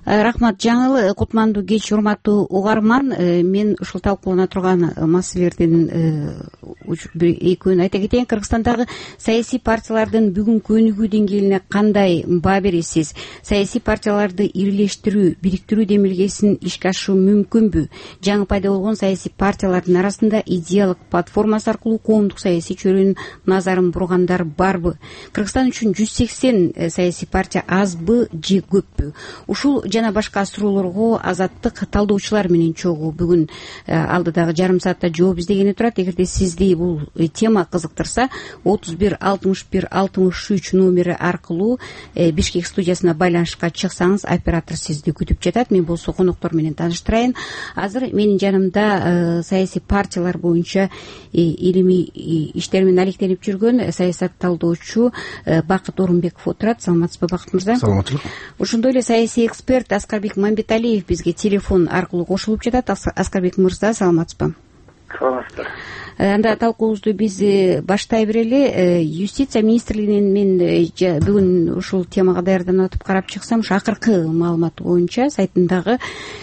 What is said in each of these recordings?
Рахмат. Жаңылы кутмандуу кеч, урматтуу угарман. Мен ушул талкуулана турган маселелердин экөөнү айта кетейин. Кыргызстандагы саясий партиялардын бүгүнкү өнүгүү деңгээлине кандай баа бересиз? Саясий партияларды ирилештирүү, бириктирүү демилгесин ишке ашыруу мүмкүнбү? Жаңы пайда болгон саясий партиялардын арасында идеялык платформасы аркылуу коомдук саясий чөйрөнүн назарын бургандар барбы? Кыргызстан үчүн 180 саясий партия азбы же көппү? Ушул жана башка суроолорго Азаттык талдоочулар менен чогуу бүгүн алдыдагы жарым саатта жооп издегени турат. Эгерде сизди бул тема кызыктырса, 31 61 63 номери аркылуу Бишкек студиясына байланышка чыксаңыз, оператор сизди күтүп жатат. Мен болсо коноктор менен тааныштырайын. Азыр менин жанымда саясий партиялар боюнча илимий иштер менен алектенип жүргөн саясат талдоочу Бакыт Орунбеков отурат. Саламатсызбы, Бакыт мырза? Саламатчылык. Ошондой эле саясий эксперт Аскарбек Мамбеталиев бизге телефон аркылуу кошулуп жатат. Аскарбек мырза, саламатсызбы? Саламатсыздар. Анда талкуубузду биз баштай берели. Юстиция министрлигинен мен бүгүн ушул темага даярданып атып карап чыксам, ушу акыркы маалымат боюнча сайтындагы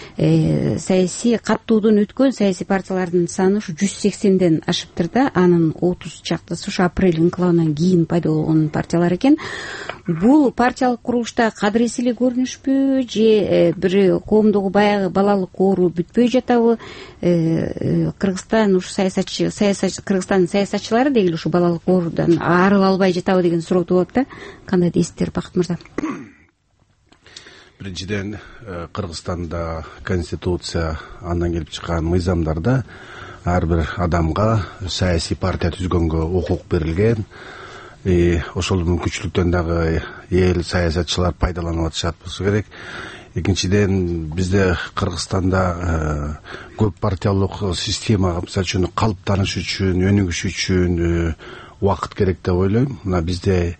саясий каттоодон өткөн саясий партиялардын саны ушу 180ден ашыптыр да. Анын 30 чактысы ушу апрель инкылабынан кийин пайда болгон партиялар экен. Бул партиялык курулушта кадырес эле көрүнүшпү же бир коомдогу баягы балалык оору бүтпөй жатабы? Кыргызстан ушу Кыргызстандын саясатчылары дегил ушу балалык оорудан арыла албай жатабы деген суроо туулат да. Кандай дейсиздер, Бакыт мырза? Биринчиден, Кыргызстанда конституция, андан келип чыккан мыйзамдарда ар бир адамга саясий партия түзгөнгө укук берилген. Ошол мүмкүнчүлүктөн дагы эл саясатчылар пайдаланып атышат болсо керек. Экинчиден, бизде Кыргызстанда көп партиялык система мисалы үчүн калыптаныш үчүн, өнүгүш үчүн убакыт керек деп ойлойм. Мына бизде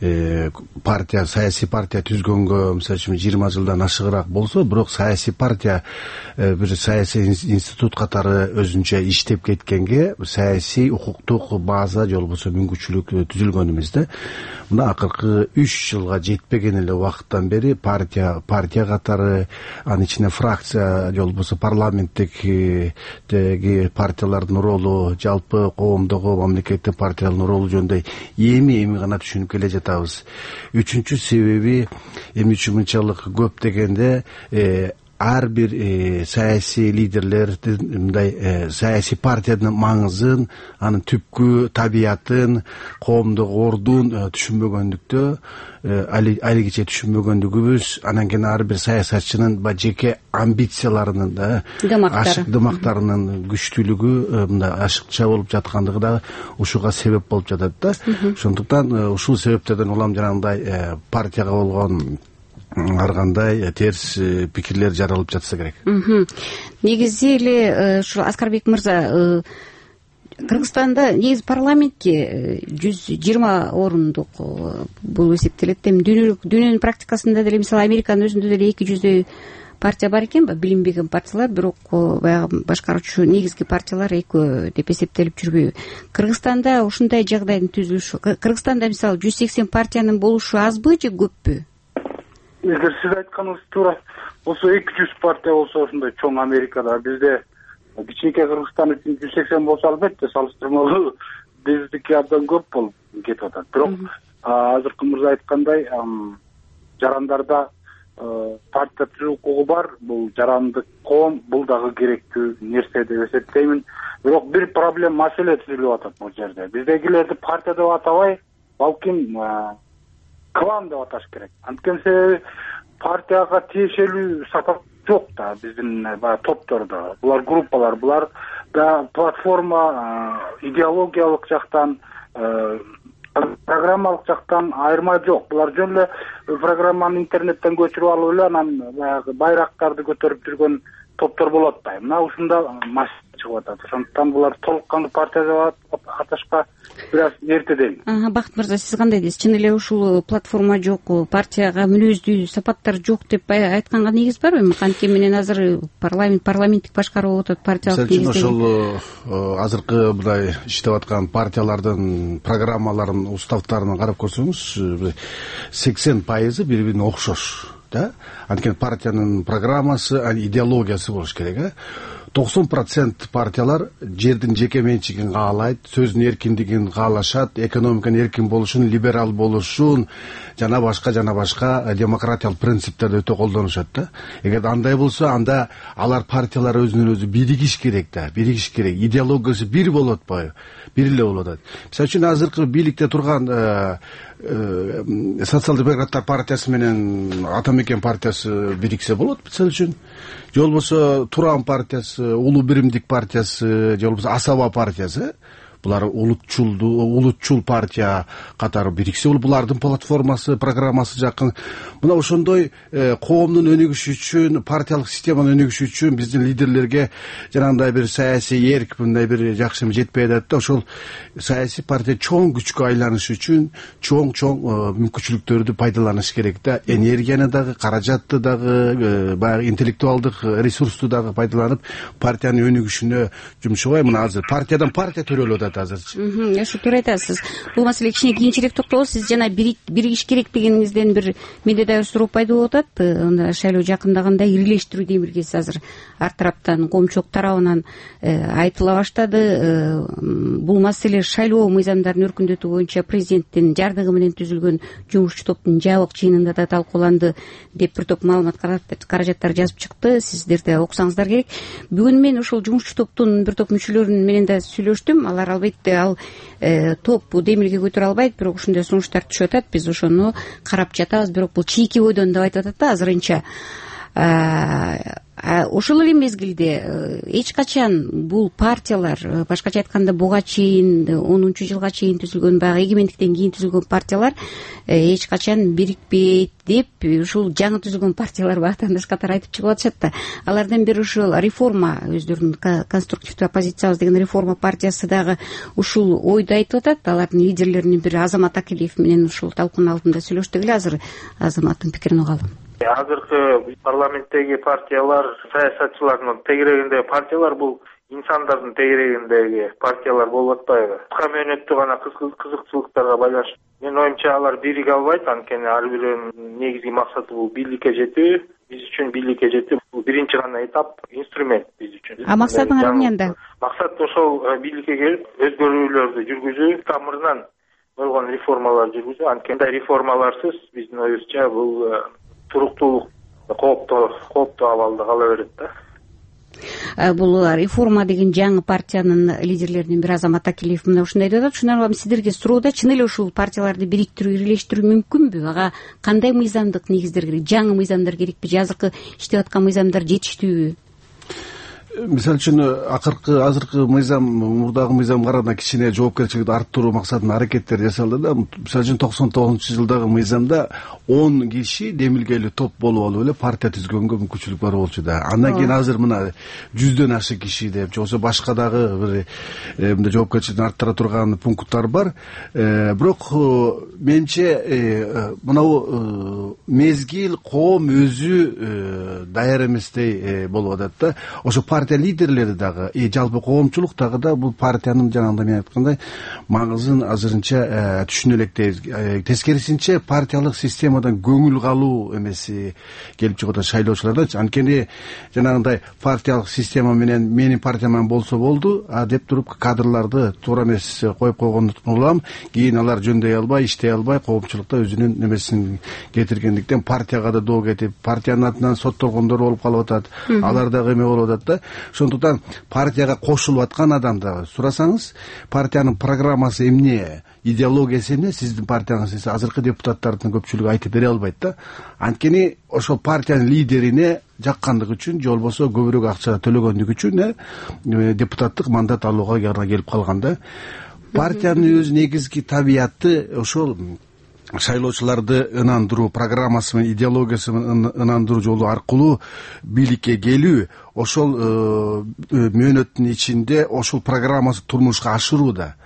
саясий партия түзгөнгө мисалы үчүн 20 жылдан ашыгыраак болсо, бирок саясий партия бир саясий институт катары өзүнчө иштеп кеткенге саясий укуктук база же болбосо мүмкүнчүлүк түзүлгөн эмес да. Мына акыркы 3 жылга жетпеген эле убакыттан бери партия катары, анын ичине фракция же болбосо парламенттеги партиялардын ролу, жалпы коомдогу мамлекеттик партиялардын ролу жөнүндө эми гана түшүнүп келе жатабыз. Үчүнчү себеби эмне үчүн мынчалык көп дегенде, ар бир саясий лидерлер мындай саясий партиянын маңызын, анын түпкү табиятын, коомдук ордун түшүнбөгөндүктө, алигиче түшүнбөгөндүгүбүз, анан кийин ар бир саясатчынын жеке амбицияларынын дымактарынын күчтүүлүгү мындай ашыкча болуп жаткандыгы да ушуга себеп болуп жатат да. Ошондуктан ушул себептерден улам жанагындай партияга болгон ар кандай терс пикирлер жаралып жатса керек. Негизи эле ушул Аскарбек мырза, Кыргызстанда негизи парламентке 120 орындук бул эсептелет. Дүйнөнүн практикасында деле, мисалы Американын өзүндө деле 200 партия бар экен, билинбеген партиялар, бирок баягы башкаруучу негизги партиялар экөө деп эсептелип жүрбөйбү? Кыргызстанда ушундай жагдайдын түзүлүшү, Кыргызстанда мисалы 180 партиянын болушу азбы же көппү? Эгер сиз айтканыңыз туура болсо, 200 партия болсо ушундай чоң Америкада, бизде кичинекей Кыргызстан үчүн 180 болсо, албетте салыштырмалуу биздики абдан көп болуп кетип атат. Бирок азыркы мырза айткандай, жарандарда партия түзүү укугу бар. Бул жарандык коом, бул дагы керектүү нерсе деп эсептеймин. Бирок бир маселе түзүлүп атат бул жерде. Биздегилерди партия деп атабай, балким клан деп аташ керек. Анткени партияга тиешелүү сапат жок да биздин топтордо. Булар группалар, булар да платформа, идеологиялык жактан, программалык жактан айырма жок. Булар жөн эле программаны интернеттен көчүрүп алып эле анан баягы байрактарды көтөрүп жүргөн топтор болот да. Мына ушунда маселе чыгып атат. Ошондуктан булар толук кандуу партия деп аташка бир аз эрте дейм. Бакыт мырза, сиз кандай дейсиз? Чын эле ушул платформа жок, партияга мүнөздүү сапаттар жок деп айтканга негиз барбы? Кантке менен азыр парламенттик башкаруу болуп атат, партиялык негизде. Ошол азыркы мындай иштеп аткан партиялардын программаларын, уставтарын карап көрсөңүз, 80% бири-бирине окшош. да. Анткени партиянын программасы, идеологиясы болуш керек. 90% партиялар жердин жеке менчигин каалайт, сөздүн эркиндигин каалашат, экономиканын эркин болушун, либерал болушун, жана башка демократиялык принциптерди өтө колдонушат да. Эгер андай болсо, анда алар партиялар өзүнөн өзү биригиш керек да, идеологиясы бир болуп атпайбы? Бир эле болуп атат. Мисалы үчүн азыркы бийликте турган социал-демократтар партиясы менен Ата Мекен партиясы бириксе болот, мисалы үчүн. Же болбосо Туран партиясы, Улуу биримдик партиясы, же болбосо Асаба партиясы, булар улутчул партия катары бириксе болот. Булардын платформасы, программасы жакын. Мына ошондой коомдун өнүгүшү үчүн, партиялык системанын өнүгүшү үчүн биздин лидерлерге жанагындай бир саясий эрк, мындай бир жакшы жетпей атат да. Ошол саясий партия чоң күчкө айланыш үчүн чоң мүмкүнчүлүктөрдү пайдаланыш керек да. Энергияны дагы, каражатты дагы, баягы интеллектуалдык ресурсту дагы пайдаланып, партиянын өнүгүшүнө жумшабай. Мына азыр партиядан партия төрөлүп атат азырчы. Ошо туура айтасыз. Бул маселе кичине кийинчерээк токтолобуз. Сиз жана биригиш керек дегениңизден бир менде дагы суроо пайда болуп атат. Шайлоо жакындаганда ирилештирүү демилгеси азыр ар тараптан, коомчулук тарабынан айтыла баштады. Бул маселе шайлоо мыйзамдарын өркүндөтүү боюнча президенттин жардыгы менен түзүлгөн жумушчу топтун жабык жыйынында да талкууланды деп бир топ маалымат каражаттар жазып чыкты. Сиздер да окусаңыздар керек. Бүгүн мен ошол жумушчу топтун бир топ мүчөлөрү менен да сүйлөштүм. Алар албетте топ демилге көтөрө албайт, бирок ушундай сунуштар түшүп атат. Биз ошону карап жатабыз, бирок бул чийки бойдон деп айтып атат да азырынча. Ошол эле мезгилде эч качан бул партиялар, башкача айтканда буга чейин 10-жылга чейин түзүлгөн, баягы эгемендиктен кийин түзүлгөн партиялар эч качан бирикпейт деп ушул жаңы түзүлгөн партиялар ватандаш катары айтып чыгып атышат да. Алардан бери ушул реформа, өздөрүнүн конструктивдүү оппозициябыз деген реформа партиясы дагы ушул ойду айтып атат. Алардын лидерлеринин бири Азамат Акилиев менен ушул талкуунун алдында сүйлөштүк эле. Азыр Азаматтын пикирин угалы. Азыркы парламенттеги партиялар, саясатчылардын тегерегиндеги партиялар бул инсандардын тегерегиндеги партиялар болуп атпайбы? Кыска мөөнөттүү гана кызыкчылыктарга байланыштуу. Менин оюмча алар бириге албайт, анткени ар биринин негизги максаты бул бийликке жетүү. Биз үчүн бийликке жетүү бул биринчи гана этап, инструмент биз үчүн. Максатыңар эмне анда? Максат ошол бийликке келип өзгөрүүлөрдү жүргүзүү, тамырынан болгон реформалар жүргүзүү. Анткени реформаларсыз биздин оюбузча бул туруктуулук кооптуу абалда кала берет да. Бул реформа деген жаңы партиянын лидерлеринин бири Азамат Акилиев мына ушундай деп атат. Шундан улам сиздерге суроо, чын эле ушул партияларды бириктирүү, ирилештирүү мүмкүнбү? Ага кандай мыйзамдык негиздер керек? Жаңы мыйзамдар керекпи? Азыркы иштеп аткан мыйзамдар жетиштүүбү? Мисалы үчүн азыркы мыйзам мурдагы мыйзамга караганда кичине жоопкерчиликти арттыруу максатында аракеттер жасалды да. Мисалы үчүн 99-жылдагы мыйзамда 10 киши демилгелүү топ болуп алып эле партия түзгөнгө мүмкүнчүлүк бар болчу да. Андан кийин азыр мына 100дөн ашык киши деп, же болбосо башка дагы бир мындай жоопкерчиликти арттыра турган пункттар бар. Бирок менимче мынау мезгил коом өзү даяр эместей болуп атат да. Ошо партия лидерлери дагы, жалпы коомчулук дагы да бул партиянын жанагындай мен айткандай маңызын азырынча түшүнө элек. Тескерисинче партиялык системадан көңүл калуу эмеси келип чыгып атат шайлоочулардан. Анткени жанагындай партиялык система менен менин партиям болсо болду, деп туруп кадрларды туура эмес коюп койгондуктан улам кийин алар жөндөй албай, иштей албай, коомчулукта өзүнүн немесин кетиргендиктен партияга да доо кетип, партиянын атынан соттолгондор болуп калып атат. Алар дагы эме болуп атат да. Ошондуктан партияга кошулуп аткан адамды сурасаңыз, партиянын программасы эмне, идеологиясы эмне, сиздин партияңыз азыркы депутаттардын көпчүлүгү айтып бере албайт да. Анткени ошол партиянын лидерине жаккандыгы үчүн, же болбосо көбүрөөк акча төлөгөндүгү үчүн депутаттык мандат алууга келип калган да. Партиянын өз негизги табияты ошол шайлоочуларды ынандыруу, программасы менен идеологиясы менен ынандыруу жолу аркылуу бийликке келүү, ошол мөөнөттүн ичинде ошол программасы турмушка ашыруу да.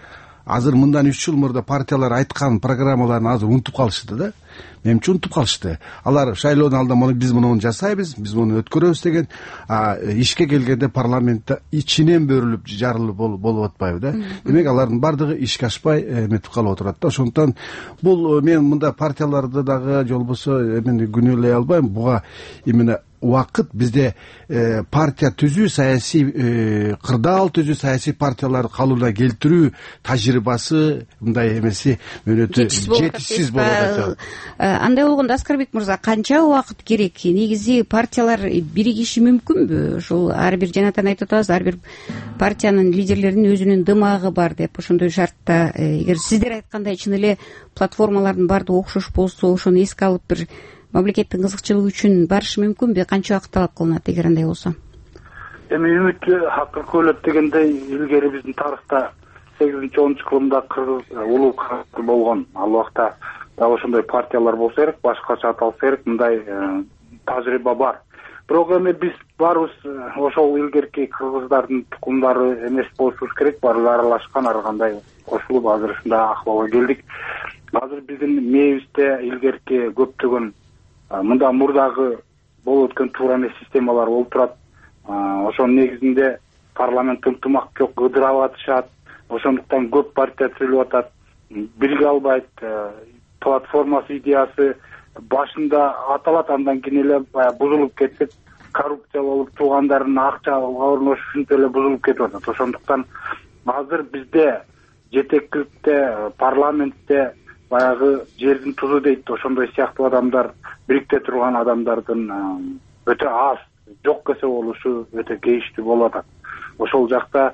азыр мындан 3 жыл мурда партиялар айткан программаларын азыр унутуп калышты да. Менимче унутуп калышты. Алар шайлоонун алдында биз муну жасайбыз, биз муну өткөрөбүз деген, ишке келгенде парламентте ичинен бөрүлүп, жарылып болуп атпайбы да. Демек алардын бардыгы ишке ашпай эметип калып отурат да. Ошондуктан бул мен мында партияларды дагы же болбосо эмени күнөөлөй албайм. Буга именно убакыт бизде партия түзүү, саясий кырдаал түзүү, саясий партияларды калыбына келтирүү тажрыйбасы мындай эмеси жетишсиз болуп атат. Андай болгондо Аскарбек мырза, канча убакыт керек? Негизи партиялар биригиши мүмкүнбү? Ушул ар бир жанатан айтып атабыз, ар бир партиянын лидерлеринин өзүнүн дымагы бар деп. Ошондой шартта эгер сиздер айткандай чын эле платформалардын баардыгы окшош болсо, ошону эске алып бир мамлекеттин кызыкчылыгы үчүн барышы мүмкүнбү? Канча убакыт талап кылынат эгер андай болсо? Эми үмүт акыркы өлөт дегендей, илгери биздин тарыхта 8-10 кылымда кыргыз улуу кыргыз болгон. Ал убакта дагы ошондой партиялар болсо керек, башкача аталса керек, мындай тажрыйба бар. Бирок эми биз баарыбыз ошол илгерки кыргыздардын тукумдары эмес болушубуз керек, баары аралашкан, ар кандай кошулуп азыр ушундай акыбалга келдик. Азыр биздин мээбизде илгерки көптөгөн мындан мурдагы болуп өткөн туура эмес системалар болуп турат. Ошонун негизинде парламент ынтымак жок, ыдырап атышат. Ошондуктан көп партия түзүлүп атат, бирге албайт. Платформасы идеясы башында аталат, андан кийин эле бузулуп кетип, коррупция болуп туугандардын акча орношу ушинтип эле бузулуп кетип атат. Ошондуктан азыр бизде жетекчиликте, парламентте баягы жердин тузу дейт, ошондой сыяктуу адамдар, бирикте турган адамдардын өтө аз, жок кесе болушу өтө кейиштүү болуп атат. Ошол жакта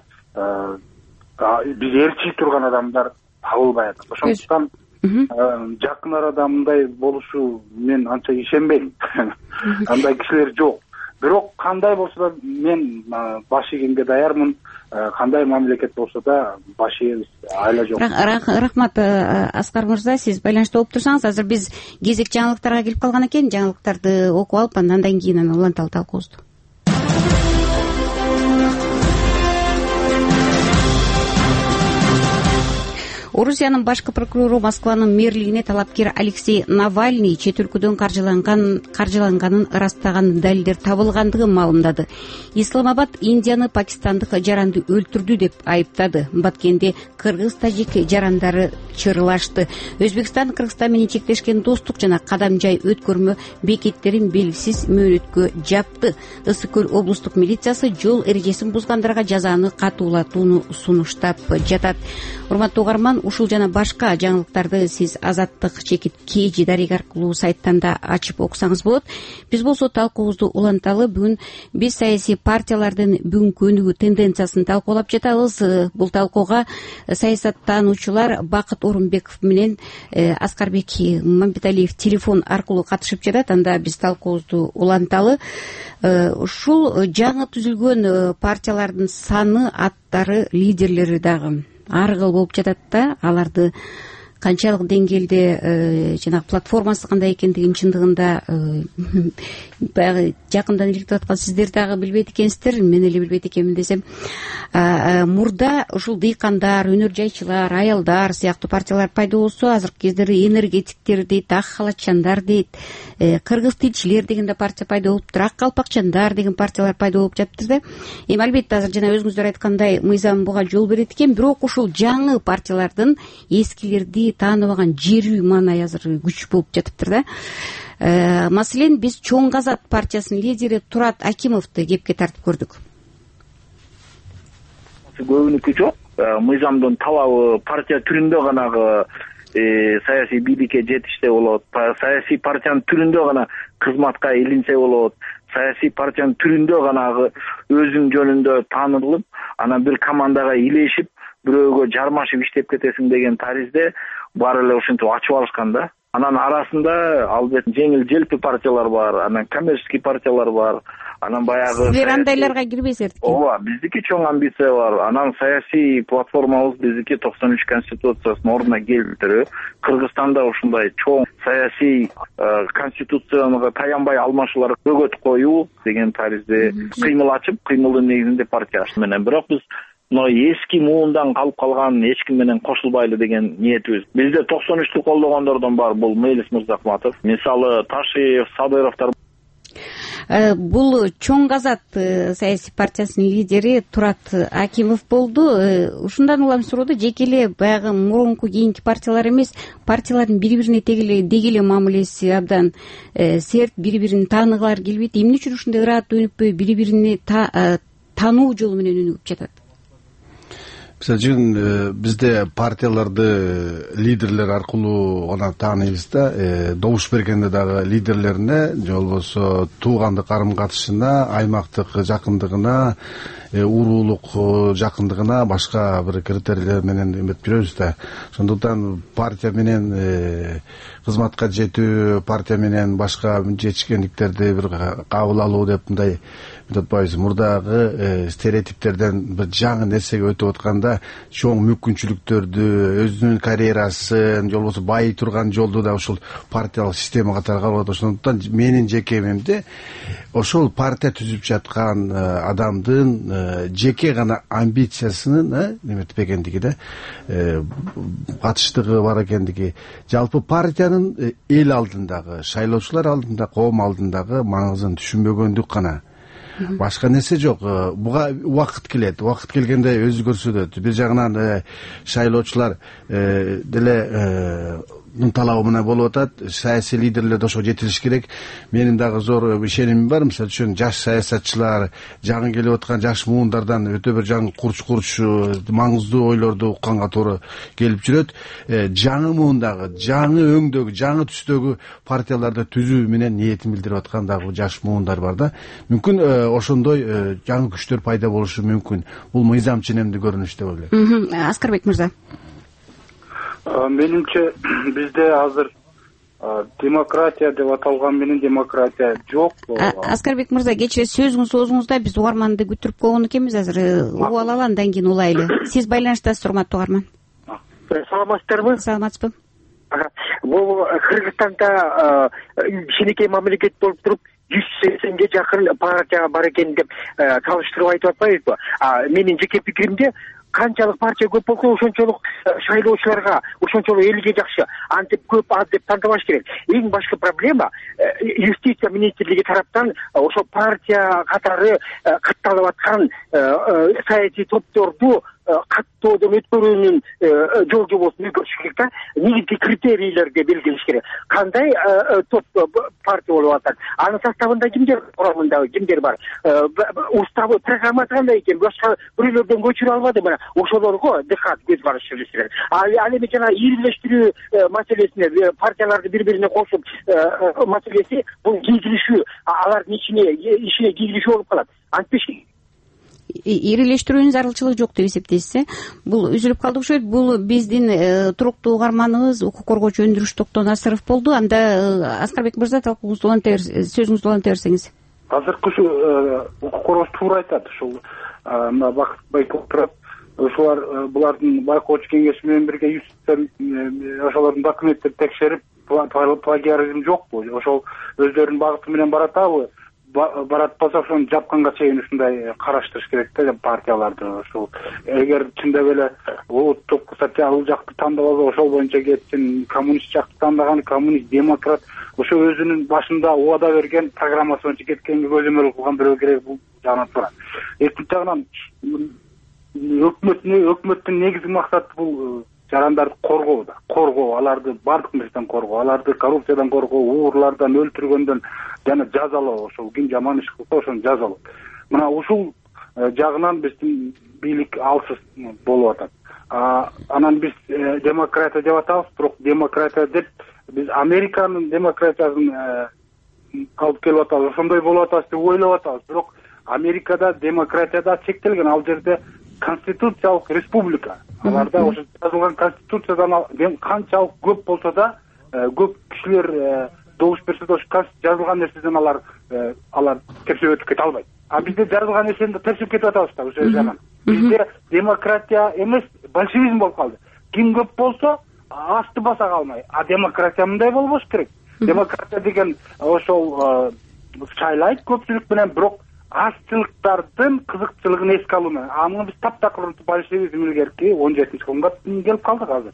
биз ээрчи турган адамдар табылбай атат. Ошондуктан жакын арада мындай болушу мен анча ишенбейм. Андай кишилер жок. Бирок кандай болсо да мен баш ийгенге даярмын. Кандай мамлекет болсо да баш ийебиз, айла жок. Рахмат Аскар мырза, сиз байланышта болуп турсаңыз, азыр биз кезек жаңылыктарга келип калган экен. Жаңылыктарды окуп алып, андан кийин уланталы талкуубузду. Орусиянын башкы прокурору Москванын мэрлигине талапкер Алексей Навальный чет өлкөдөн каржыланганын ырастаган далилдер табылгандыгын маалымдады. Исламабад Индияны пакистандык жаранды өлтүрдү деп айыптады. Баткенде кыргыз тажик жарандары чырылашты. Өзбекстан Кыргызстан менен чектешкен достук жана кадам жай өткөрмө бекеттерин белгисиз мөөнөткө жапты. Ысык көл облустук милициясы жол эрежесин бузгандарга жазаны катуулатууну сунуштап жатат. Урматтуу угарман, ушул жана башка жаңылыктарды сиз Азаттык чекит KG дарек аркылуу сайттан да ачып окусаңыз болот. Биз болсо талкуубузду уланталы. Бүгүн биз саясий партиялардын бүгүнкү өнүгүү тенденциясын талкуулап жатабыз. Бул талкууга саясаттануучулар Бакыт Орунбеков менен Аскарбек Мамбеталиев телефон аркылуу катышып жатат. Анда биз талкуубузду уланталы. Ушул жаңы түзүлгөн партиялардын саны, аттары, лидерлери дагы ар кыл болуп жатат да. Аларды канчалык деңгээлде жанагы платформасы кандай экендигин чындыгында баягы жакындан иликтеп аткан сиздер дагы билбейт экенсиздер, мен эле билбейт экенмин десем. Мурда ушул дыйкандар, өнөр жайчылар, аялдар сыяктуу партиялар пайда болсо, азыркы кездери энергетиктер дейт, ак халатчандар дейт, кыргыз тилчилер деген да партия пайда болуптур, ак калпакчандар деген партиялар пайда болуп жатыптыр да. Эми албетте азыр жана өзүңүздөр айткандай мыйзам буга жол берет экен, бирок ушул жаңы партиялардын эскилерди тааныбаган жери маанай азыр күч болуп жатыптыр да. Маселен, биз Чоң Казат партиясынын лидери Турат Акимовду кепке тартып көрдүк. Көбүнүкү жок. Мыйзамдын талабы партия түрүндө гана саясий бийликке жетиште болот. Саясий партиянын түрүндө гана кызматка илинсе болот. Саясий партиянын түрүндө гана өзүң жөнүндө таанылып, анан бир командага илешип, бирөөгө жармашып иштеп кетесиң деген таризде баары эле ушинтип ачып алышкан да. Анан арасында албетте жеңил желпи партиялар бар, анан коммерческий партиялар бар, анан баягы сиздер андайларга кирбейсиздер экен. Ооба, биздики чоң амбиция бар. Анан саясий платформабыз биздики 93 конституциясынын ордуна келтирүү. Кыргызстанда ушундай чоң саясий конституцияга таянбай алмашуулар өгөт коюу деген таризде кыймыл ачып, кыймылдын негизинде партия менен. Бирок биз мына эски муундан калып калган эч ким менен кошулбайлы деген ниетибиз. Бизде 93-тү колдогондордон бар, бул Мелис Мырзахматов, мисалы Ташиев, Садыровдор. Бул Чоң Казат саясий партиясынын лидери Турат Акимов болду. Ушундан улам суроо жеке эле баягы мурунку кийинки партиялар эмес, партиялардын бири-бирине деги эле мамилеси абдан серт, бири-бирин тааныгылары келбейт. Эмне үчүн ушундай ыраат өнүкпөй, бири-бирине таануу жолу менен өнүгүп жатат? Мисалы үчүн бизде партияларды лидерлер аркылуу гана тааныйбыз да, добуш бергенде дагы лидерлерине же болбосо туугандык карым катышына, аймактык жакындыгына, уруулук жакындыгына башка бир критерийлер менен эметип жүрөбүз да. Ошондуктан партия менен кызматка жетүү, партия менен башка жетишкендиктерди бир кабыл алуу деп мындай атпайбыз. Мурдагы стереотиптерден бир жаңы нерсеге өтүп атканда чоң мүмкүнчүлүктөрдү, өзүнүн карьерасын, же болбосо байый турган жолду да ошол партиялык система катары кабыл алат. Ошондуктан менин жеке эмемде ошол партия түзүп жаткан адамдын жеке гана амбициясынын неметпегендиги да, катыштыгы бар экендиги, жалпы партиянын эл алдындагы, шайлоочулар алдында, коом алдындагы маңызын түшүнбөгөндүк гана. Башка нерсе жок. Буга убакыт келет. Убакыт келгенде өзү көрсөтөт. Бир жагынан шайлоочулар деле талабы менен болуп атат. Саясий лидерлер ошого жетилиш керек. Менин дагы зор ишенимим бар. Мисалы үчүн жаш саясатчылар, жаңы келип аткан жаш муундардан өтө бир жаңы курч маңыздуу ойлорду укканга туура келип жүрөт. Жаңы муундагы, жаңы өңдөгү, жаңы түстөгү партияларды түзүү менен ниетин билдирип аткан дагы жаш муундар бар да. Мүмкүн ошондой жаңы күчтөр пайда болушу мүмкүн. Бул мыйзам ченемдүү көрүнүш деп ойлойм. Аскарбек мырза. Менимче бизде азыр демократия деп аталган менен демократия жок. Аскарбек мырза, кечээ сөзүңүз оозуңузда биз угарманды күтүрүп койгон экенбиз. Азыр угуп алалы, андан кийин улайлы. Сиз байланыштасыз, урматтуу угарман. Саламатсыздарбы? Саламатсызбы. Бул Кыргызстанда кичинекей мамлекет болуп туруп 180ге жакын партия бар экен деп салыштырып айтып атпайбызбы? Менин жеке пикиримде канчалык партия көп болсо ошончолук шайлоочуларга, ошончолук элге жакшы. Антип көп аз деп тандабаш керек. Эң башкы проблема юстиция министрлиги тараптан ошо партия катары катталып аткан саясий топторду каттоодон өткөрүүнүн жол жобосун өзгөртүш керек да. Негизги критерийлерди белгилеш керек. Кандай топ партия болуп атат? Анын составында кимдер, курамында кимдер бар? Уставы, программасы кандай экен? Башка бирөөлөрдөн көчүрө албады мына. Ошолорго диккат көз карашы керек. Ал эми жана ирилештирүү маселесине, партияларды бири-бирине кошуп маселеси бул кийгилишүү, алардын ишине кийгилишүү болуп калат. Антпеш ирилештирүүнүн зарылчылыгы жок деп эсептейсиз. Бул үзүлүп калды окшойт. Бул биздин туруктуу угарманыбыз укук коргоочу Өндүрүш Токтон Асыров болду. Анда Аскарбек мырза, талкууңузду уланта сөзүңүздү уланта берсеңиз. Азыркы ушу укук коргоочу туура айтат. Ушул мына Бакыт Байков турат. Ошолар булардын байкоочу кеңеши менен бирге ошолордун документтерин текшерип, плагиаризм жокпу? Ошол өздөрүнүн багыты менен баратабы? Баратпаса ошону жапканга чейин ушундай караштырыш керек да партияларды. Ошол эгер чындап эле улуттук социал жакты тандап алса ошол боюнча кетсин, коммунист жакты тандаган, коммунист, демократ ошо өзүнүн башында убада берген программасы боюнча кеткенге көзөмөл кылган бирөө керек, бул жагынан турат. Экинчи жагынан өкмөттүн негизги максаты бул жарандарды коргоо да. Коргоо, аларды бардык нерседен коргоо, аларды коррупциядан коргоо, уурлардан, өлтүргөндөн жана жазалоо. Ошол ким жаман иш кылса ошону жазалоо. Мына ушул жагынан биздин бийлик алсыз болуп атат. Анан биз демократия деп атабыз, бирок демократия деп биз Американын демократиясын алып келип атабыз. Ошондой болуп атабыз деп ойлоп атабыз. Бирок Америкада демократияда чектелген, ал жерде конституциялык республика. Аларда ошо жазылган конституциядан канчалык көп болсо да, көп кишилер добуш берсе да ошо жазылган нерседен алар тепсип өтүп кете албайт. Бизде жазылган нерсени тепсип кетип атабыз да ошол жагынан. Бизде демократия эмес, большевизм болуп калды. Ким көп болсо асты баса калмай. Демократия мындай болбош керек. Демократия деген ошол шайлайт көпчүлүк менен, бирок азчылыктардын кызыкчылыгын эске алуу менен муну биз таптакыр большевизм илгерки 17-кылымга келип калдык азыр.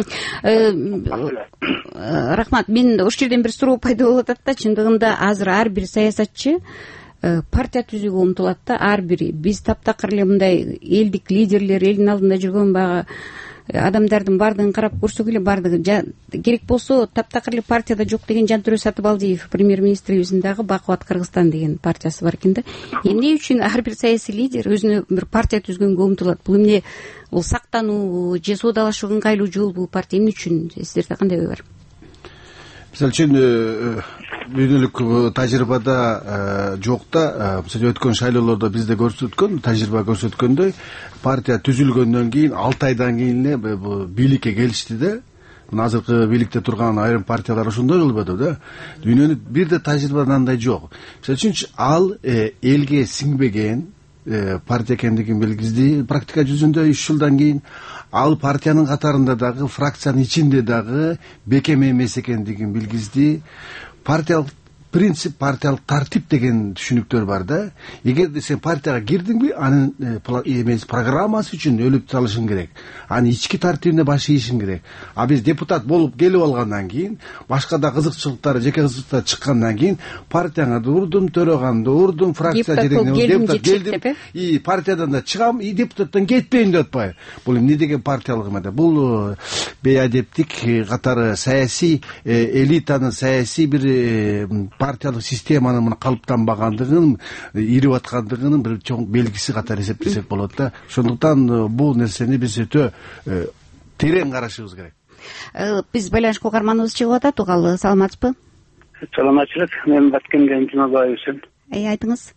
Рахмат. Мен ошол жерден бир суроо пайда болуп атат да, чындыгында азыр ар бир саясатчы партия түзүүгө умтулат да, ар бири. Биз таптакыр эле мындай элдик лидерлер, элдин алдында жүргөн баягы адамдардын баардыгын карап көрсөк эле, баардыгы керек болсо таптакыр эле партияда жок деген Жантөрө Сатыбалдиев премьер-министрибиздин дагы Бакубат Кыргызстан деген партиясы бар экен да. Эмне үчүн ар бир саясий лидер өзүнө бир партия түзгөнгө умтулат? Бул эмне, бул сактануу же соодалашууга ыңгайлуу жол бул партия? Эмне үчүн? Сиздерде кандай ой бар? Мисалы үчүн дүйнөлүк тажрыйбада жок да, мисалы өткөн шайлоолордо бизде көрсөткөн тажрыйба көрсөткөндөй, партия түзүлгөндөн кийин 6 айдан кийин эле бийликке келишти да. Мына азыркы бийликте турган айрым партиялар ошондой кылбады да. Дүйнөнүн бирде тажрыйбада андай жок. Мисалы үчүн ал элге сиңбеген партия экендигин билгизди. Практика жүзүндө 3 жылдан кийин ал партиянын катарында дагы, фракциянын ичинде дагы бекем эмес экендигин билгизди. Партиялык принцип, партиялык тартип деген түшүнүктөр бар да. Эгерде сен партияга кирдиңби, анын программасы үчүн өлүп салышың керек. Анын ички тартибине баш ийишиң керек. А биз депутат болуп келип алгандан кийин, башка да кызыкчылыктар, жеке кызыкчылыктар чыккандан кийин партияңа да урдум, төрөганда урдум, фракция жетекчине депутат келдим, и партиядан да чыгам, и депутаттан кетпейм деп атпайбы. Бул эмне деген партиялык эмне? Бул бейадептик катары саясий элитанын, саясий бир партиялык системанын мына калыптанбагандыгын, ирип аткандыгынын бир чоң белгиси катары эсептесек болот да. Ошондуктан бул нерсени биз өтө терең карашыбыз керек. Биз байланышка угарманыбыз чыгып атат. Угал, саламатсызбы? Саламатчылык. Мен Баткенден Жумабаевмын. Айтыңыз.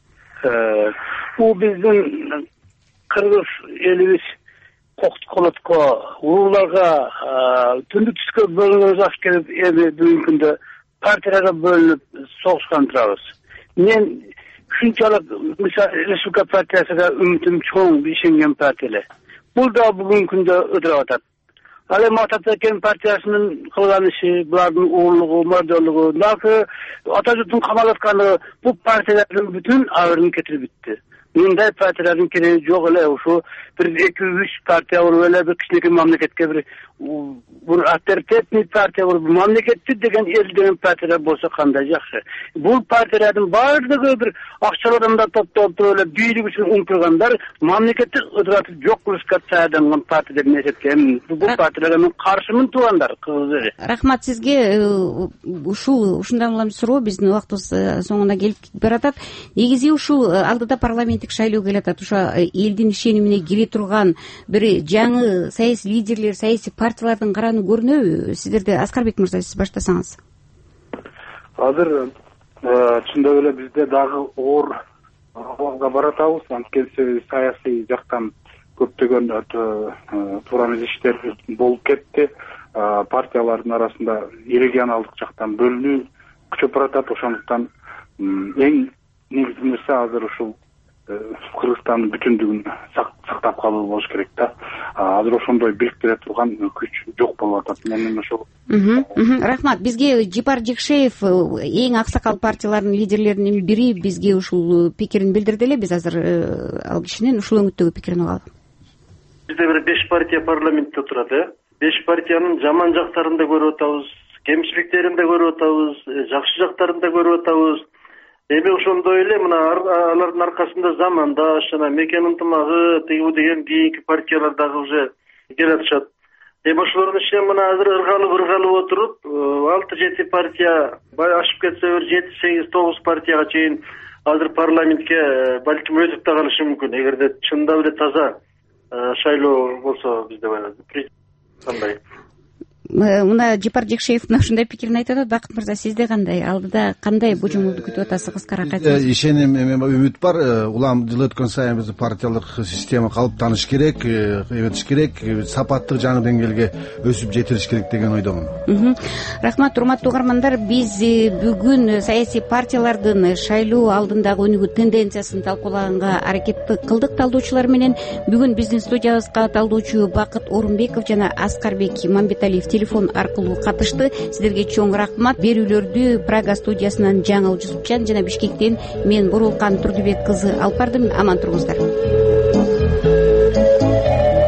Бул биздин кыргыз элибиз колотко, урууларга түндүк түскө бөлүнгөн жаш келип, эми бүгүнкү күндө партияларга бөлүнүп согушкан турабыз. Мен ушунчалык мисалы Республика партиясына үмүтүм чоң, ишенген партия эле. Бул да бүгүнкү күндө ыдырап атат. Ал эми Ататекен партиясынын кылган иши, булардын уулугу, мордорлугу, дагы ата журттун камалып атканы бул партиялардын бүтүн абырын кетирип бүттү. Мындай партиялардын кереги жок эле. Ушу бир 2-3 партия болуп эле бир кичинекей мамлекетке бир авторитетный партия болуп, мамлекетти деген эл деген партиялар болсо кандай жакшы. Бул партиялардын баардыгы бир акчаларында топтолуп туруп эле бийлик үчүн умтулгандар, мамлекетти ыдыратып жок кылышка чаяданган партия деп эсептейм. Бул партияларга мен каршымын, туугандар, кыргыз эли. Рахмат сизге. Ушундан улам суроо, биздин убактыбыз соңуна келип баратат. Негизи ушул алдыда парламенттик шайлоо келатат. Ошо элдин ишенимине кире турган бир жаңы саясий лидерлер, саясий партиялардын карануу көрүнөбү? Сиздерде Аскарбек мырза, сиз баштасаңыз. Азыр чындап эле бизде дагы оор абалга баратабыз. Анткени саясий жактан көптөгөн туура эмес иштер болуп кетти. Партиялардын арасында регионалдык жактан бөлүнүү күчөп баратат. Ошондуктан эң негизги нерсе азыр ушул Кыргызстандын бүтүндүгүн сактап калуу болуш керек да. Азыр ошондой бириктире турган күч жок болуп атат. Менин ошол. Рахмат. Бизге Жипар Жекшеев, эң аксакал партиялардын лидерлеринин бири, бизге ушул пикирин билдирди эле. Биз азыр ал кишинин ушул өңүттөгү пикирин угалы. Бизде бир 5 партия парламентте турат, 5 партиянын жаман жактарын да көрүп атабыз, кемчиликтерин да көрүп атабыз, жакшы жактарын да көрүп атабыз. Эми ошондой эле мына алардын аркасында замандаш жана мекен ынтымагы деген кийинки партиялар дагы уже келатышат. Эми ошолордун ичинен мына азыр ыргалып отуруп, 6-7 партия ашып кетсе бир 7-8-9 партияга чейин азыр парламентке балким өтүп да калышы мүмкүн, эгерде чындап эле таза шайлоо болсо бизде кандай. Мына Жипар Жекшеев ушундай пикирин айтып атат. Бакыт мырза, сизде кандай? Алдыда кандай божомолду күтүп атасыз? Кыскараак айтыңыз. Ишеним, үмүт бар. Улам жыл өткөн сайын биздин партиялык система калыптаныш керек, эметиш керек, сапаттык жаңы деңгээлге өсүп жетилиш керек деген ойдомун. Рахмат, урматтуу угармандар. Биз бүгүн саясий партиялардын шайлоо алдындагы өнүгүү тенденциясын талкуулаганга аракет кылдык талдоочулар менен. Бүгүн биздин студиябызга талдоочу Бакыт Орунбеков жана Аскарбек Мамбеталиев телефон аркылуу катышты. Сиздерге чоң рахмат. Берүүлөрдү Прага студиясынан Жаңыл Жусупчан жана Бишкектен мен Бурулкан Турдубек кызы алып бардым. Аман туруңуздар.